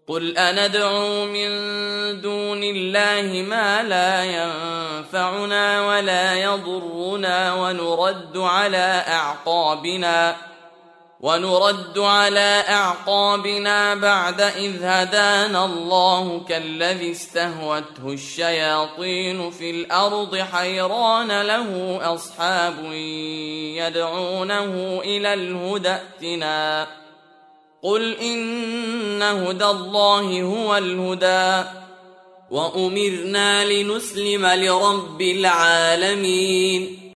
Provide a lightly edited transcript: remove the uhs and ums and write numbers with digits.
قل أندعو من دون الله ما لا ينفعنا ولا يضرنا ونرد على أعقابنا بعد إذ هدانا الله كالذي استهوته الشياطين في الأرض حيران له أصحاب يدعونه إلى الهدى ائتنا قل إن هدى الله هو الهدى وأمرنا لنسلم لرب العالمين